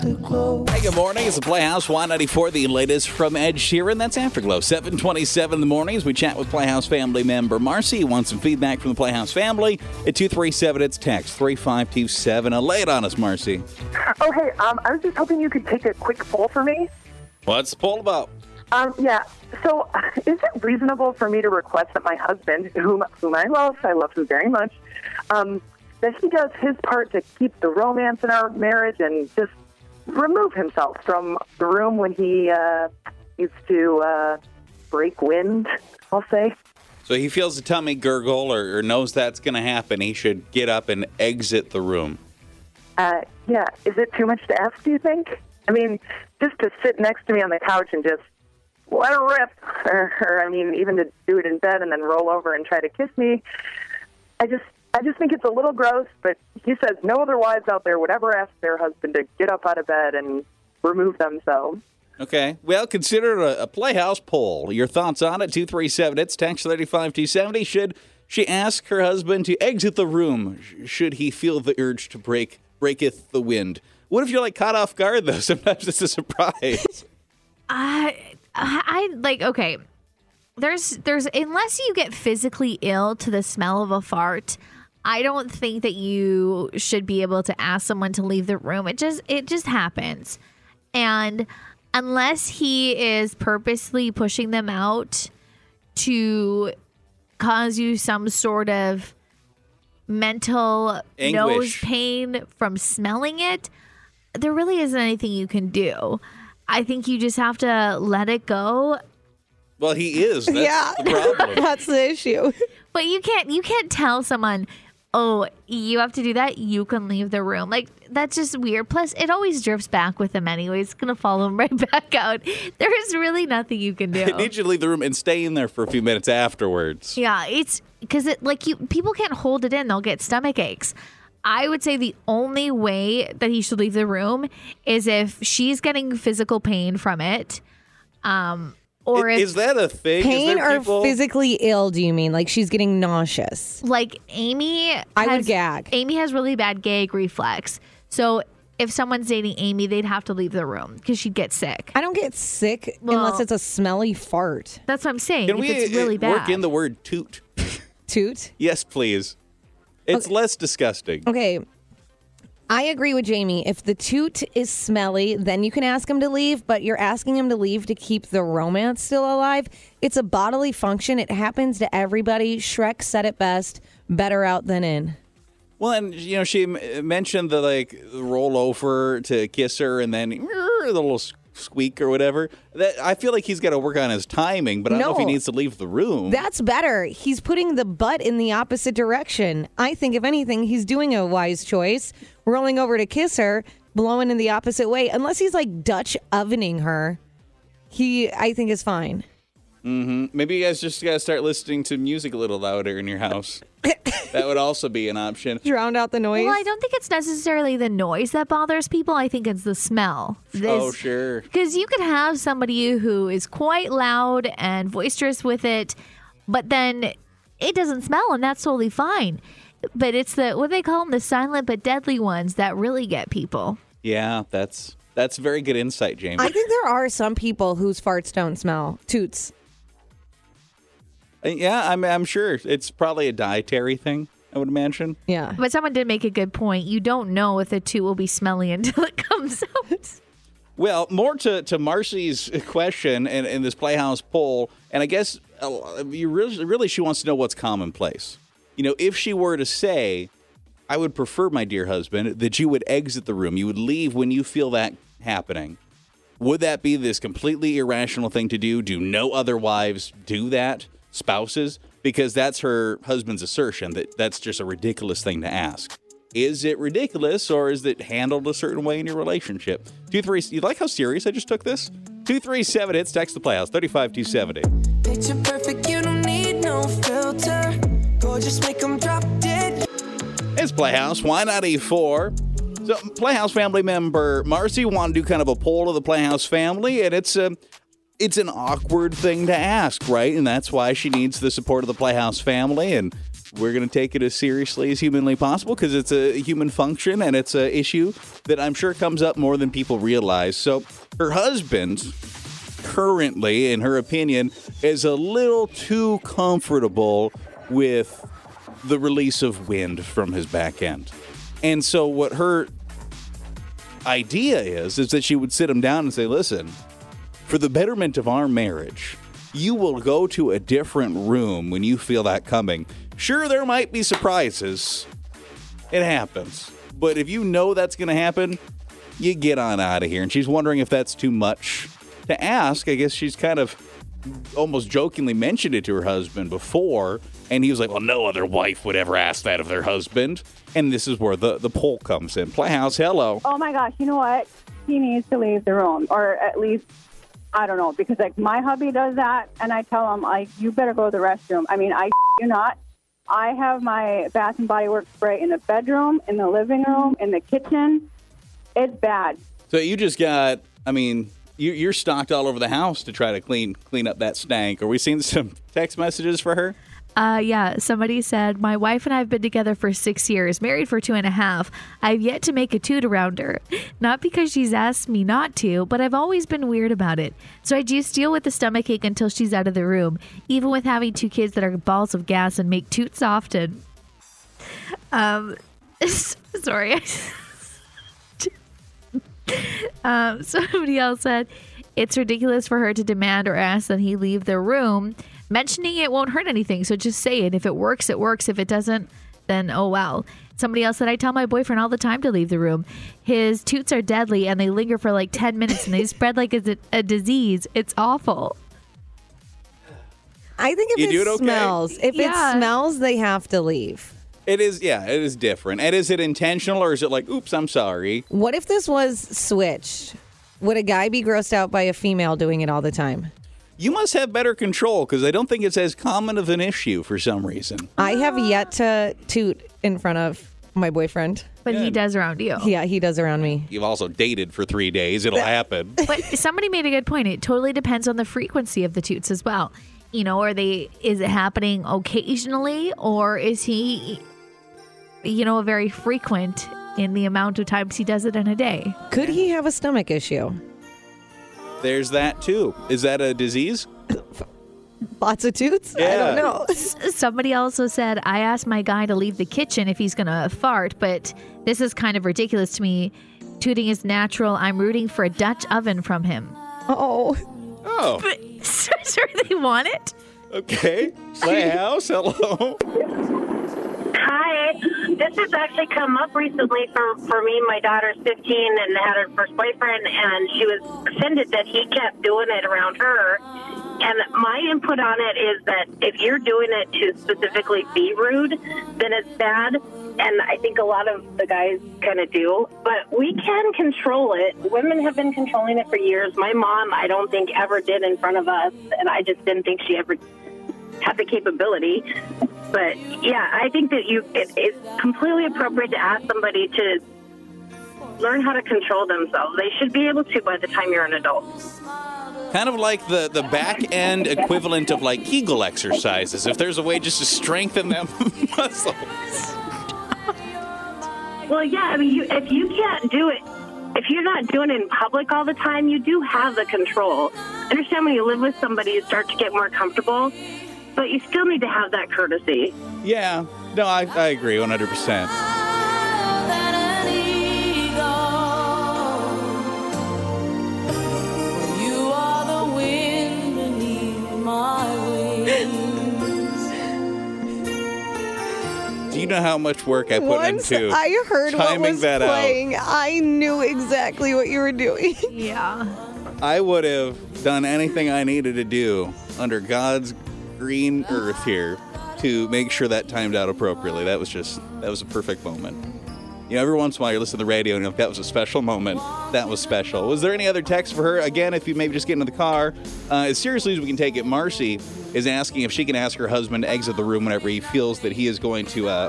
Afterglow. Hey, good morning. It's the Playhouse Y94, the latest from Ed Sheeran. That's Afterglow. 7:27 in the morning as we chat with Playhouse family member Marcy. You want some feedback from the Playhouse family? At 237, it's text 3527. Lay it on us, Marcy. Oh, hey, I was just hoping you could take a quick poll for me. What's the poll about? Yeah, so is it reasonable for me to request that my husband, whom I love him very much, that he does his part to keep the romance in our marriage and just remove himself from the room when he needs to break wind, I'll say? So he feels a tummy gurgle or knows that's going to happen. He should get up and exit the room. Yeah, is it too much to ask, do you think? I mean, just to sit next to me on the couch and just let it rip, or I mean, even to do it in bed and then roll over and try to kiss me. I just think it's a little gross, but he says no other wives out there would ever ask their husband to get up out of bed and remove themselves. Okay. Well, consider it a Playhouse poll. Your thoughts on it? 237, it's text 35270. Should she ask her husband to exit the room? Should he feel the urge to breaketh the wind? What if you're like caught off guard, though? Sometimes it's a surprise. I like, okay. There's unless you get physically ill to the smell of a fart, I don't think that you should be able to ask someone to leave the room. It just happens. And unless he is purposely pushing them out to cause you some sort of mental anguish, nose pain from smelling it, there really isn't anything you can do. I think you just have to let it go. Well, he is. That's the problem. That's the issue. But you can't tell someone, oh, you have to do that. You can leave the room. Like, that's just weird. Plus, it always drifts back with him anyway. It's going to follow him right back out. There is really nothing you can do. I need you to leave the room and stay in there for a few minutes afterwards. Yeah, it's because people can't hold it in. They'll get stomach aches. I would say the only way that he should leave the room is if she's getting physical pain from it. Or is that a thing? Pain or physically ill, do you mean? Like she's getting nauseous? Like Amy I would gag. Amy has really bad gag reflex. So if someone's dating Amy, they'd have to leave the room because she'd get sick. I don't get sick unless it's a smelly fart. That's what I'm saying. Can if we it's really bad. work in the word toot? Toot? Yes, please. It's less disgusting. Okay. I agree with Jamie. If the toot is smelly, then you can ask him to leave, but you're asking him to leave to keep the romance still alive. It's a bodily function. It happens to everybody. Shrek said it best, better out than in. Well, and, she mentioned the roll over to kiss her and then the little squeak or whatever. That I feel like he's got to work on his timing, but I don't know if he needs to leave the room. That's better. He's putting the butt in the opposite direction. I think, if anything, he's doing a wise choice. Rolling over to kiss her, blowing in the opposite way. Unless he's like Dutch ovening her, I think is fine. Mm-hmm. Maybe you guys just got to start listening to music a little louder in your house. That would also be an option. Drown out the noise? Well, I don't think it's necessarily the noise that bothers people. I think it's the smell. Oh, sure. Because you could have somebody who is quite loud and boisterous with it, but then it doesn't smell, and that's totally fine. But it's what they call them, the silent but deadly ones that really get people. Yeah, that's very good insight, Jamie. I think there are some people whose farts don't smell. Toots. Yeah, I'm sure. It's probably a dietary thing, I would imagine. Yeah. But someone did make a good point. You don't know if the toot will be smelly until it comes out. Well, more to Marcy's question and in this Playhouse poll, and I guess you really she wants to know what's commonplace. If she were to say, I would prefer, my dear husband, that you would exit the room, you would leave when you feel that happening, would that be this completely irrational thing to do? Do no other wives do that? Spouses? Because that's her husband's assertion that that's just a ridiculous thing to ask. Is it ridiculous, or is it handled a certain way in your relationship? 23. You like how serious I just took this? 237 hits. Text the Playhouse 35270. Picture perfect, you don't need no filter. Gorgeous, make them drop dead. It's Playhouse Y94. So Playhouse family member Marcy wanted to do kind of a poll of the Playhouse family, and it's an awkward thing to ask, right? And that's why she needs the support of the Playhouse family. And we're going to take it as seriously as humanly possible because it's a human function and it's an issue that I'm sure comes up more than people realize. So her husband currently, in her opinion, is a little too comfortable with the release of wind from his back end. And so what her idea is that she would sit him down and say, listen, for the betterment of our marriage, you will go to a different room when you feel that coming. Sure, there might be surprises. It happens. But if you know that's going to happen, you get on out of here. And she's wondering if that's too much to ask. I guess she's kind of almost jokingly mentioned it to her husband before. And he was like, well, no other wife would ever ask that of their husband. And this is where the poll comes in. Playhouse, hello. Oh, my gosh. You know what? He needs to leave the room. Or at least, I don't know. Because, like, my hubby does that. And I tell him, like, you better go to the restroom. I mean, I do not. I have my Bath and Body Works spray in the bedroom, in the living room, in the kitchen. It's bad. So you just got, I mean, you're stocked all over the house to try to clean up that stank. Are we seeing some text messages for her? Yeah, somebody said, my wife and I have been together for 6 years, married for 2.5. I've yet to make a toot around her. Not because she's asked me not to, but I've always been weird about it. So I just deal with the stomachache until she's out of the room, even with having 2 kids that are balls of gas and make toots often. Sorry. Somebody else said, it's ridiculous for her to demand or ask that he leave the room. Mentioning it won't hurt anything, so just say it. If it works, it works. If it doesn't, then oh well. Somebody else said, I tell my boyfriend all the time to leave the room. His toots are deadly, and they linger for like 10 minutes, and they spread like a disease. It's awful. I think if it smells, it smells, they have to leave. It is different. And is it intentional, or is it like, oops, I'm sorry? What if this was switched? Would a guy be grossed out by a female doing it all the time? You must have better control, because I don't think it's as common of an issue for some reason. I have yet to toot in front of my boyfriend. But he does around you. Yeah, he does around me. You've also dated for 3 days. It'll happen. But somebody made a good point. It totally depends on the frequency of the toots as well. You know, is it happening occasionally, or is he, a very frequent in the amount of times he does it in a day? Could he have a stomach issue? There's that, too. Is that a disease? Lots of toots? Yeah. I don't know. Somebody also said, I asked my guy to leave the kitchen if he's going to fart, but this is kind of ridiculous to me. Tooting is natural. I'm rooting for a Dutch oven from him. Oh. But, sir, they want it? Okay. Playhouse, hello. Hi. This has actually come up recently for me. My daughter's 15 and had her first boyfriend, and she was offended that he kept doing it around her. And my input on it is that if you're doing it to specifically be rude, then it's bad. And I think a lot of the guys kind of do. But we can control it. Women have been controlling it for years. My mom, I don't think, ever did in front of us. And I just didn't think she ever had the capability. But, yeah, I think that it's completely appropriate to ask somebody to learn how to control themselves. They should be able to by the time you're an adult. Kind of like the back end equivalent of like Kegel exercises. If there's a way just to strengthen them muscles. Well, yeah, I mean, if you can't do it, if you're not doing it in public all the time, you do have the control. I understand when you live with somebody, you start to get more comfortable, but you still need to have that courtesy. Yeah, no, I agree 100%. Do you know how much work I put into I heard what was that playing, I knew exactly what you were doing. Yeah. I would have done anything I needed to do under God's green earth here to make sure that timed out appropriately. That was a perfect moment. You know, every once in a while you're listening to the radio and that was a special moment. That was special. Was there any other text for her? Again, if you maybe just get into the car, as seriously as we can take it, Marcy is asking if she can ask her husband to exit the room whenever he feels that he is going to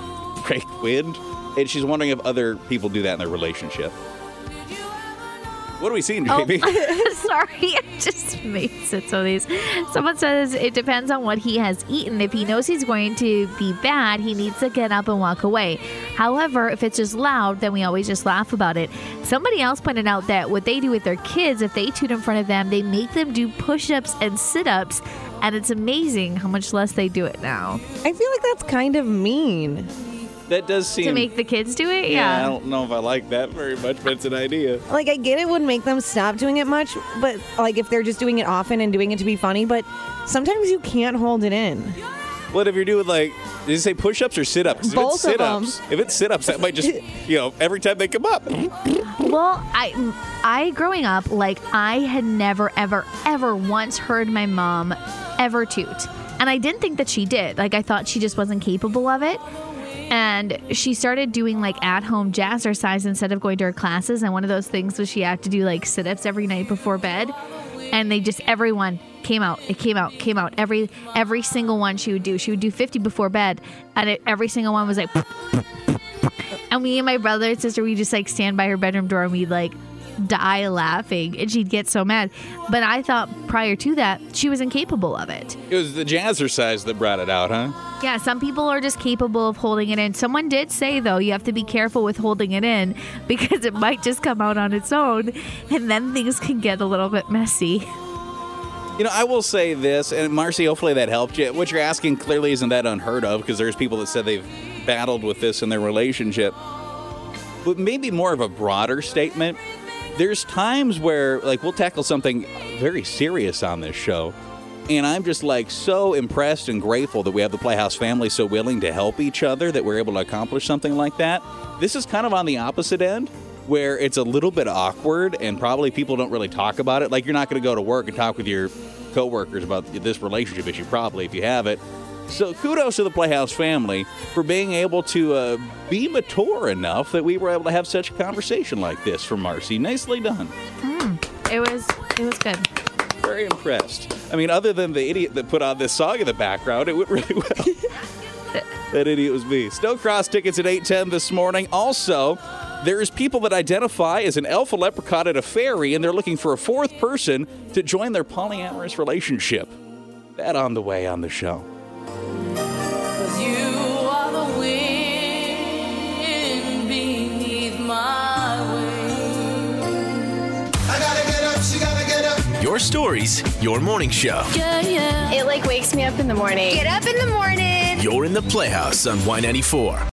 break wind. And she's wondering if other people do that in their relationship. What are we seeing, Oh, JB? sorry, I just made sense of these. Someone says it depends on what he has eaten. If he knows he's going to be bad, he needs to get up and walk away. However, if it's just loud, then we always just laugh about it. Somebody else pointed out that what they do with their kids, if they toot in front of them, they make them do push-ups and sit-ups, and it's amazing how much less they do it now. I feel like that's kind of mean. That does seem To make the kids do it? I Yeah. don't know if I like that very much, but it's an idea. Like, I get it wouldn't make them stop doing it much, but like if they're just doing it often and doing it to be funny, but sometimes you can't hold it in. What if you're doing like, did you say push-ups or sit-ups? Both of them. If it's sit-ups, that might just, every time they come up. Well, I growing up, like, I had never, ever, ever once heard my mom ever toot. And I didn't think that she did. Like, I thought she just wasn't capable of it. And she started doing like at-home jazzercise instead of going to her classes. And one of those things was she had to do like sit-ups every night before bed. And everyone came out. It came out. Every single one she would do. She would do 50 before bed. And every single one was like... And me and my brother and sister, we just like stand by her bedroom door and we'd like die laughing. And she'd get so mad. But I thought prior to that, she was incapable of it. It was the jazzercise that brought it out, huh? Yeah, some people are just capable of holding it in. Someone did say, though, you have to be careful with holding it in because it might just come out on its own, and then things can get a little bit messy. I will say this, and Marcy, hopefully that helped you. What you're asking clearly isn't that unheard of because there's people that said they've battled with this in their relationship. But maybe more of a broader statement. There's times where, like, we'll tackle something very serious on this show, and I'm just, like, so impressed and grateful that we have the Playhouse family so willing to help each other that we're able to accomplish something like that. This is kind of on the opposite end, where it's a little bit awkward and probably people don't really talk about it. Like, you're not going to go to work and talk with your coworkers about this relationship issue, probably, if you have it. So kudos to the Playhouse family for being able to be mature enough that we were able to have such a conversation like this from Marcy. Nicely done. It was good. Very impressed. I mean, other than the idiot that put on this song in the background, it went really well. That idiot was me. Snowcross tickets at 8:10 this morning. Also, there's people that identify as an elf, a leprechaun, and a fairy, and they're looking for a fourth person to join their polyamorous relationship. That on the way on the show. You are the wind beneath my wings. I gotta get up, she gotta get up. Your stories, your morning show. Yeah, yeah. It wakes me up in the morning. Get up in the morning. You're in the Playhouse on Y94.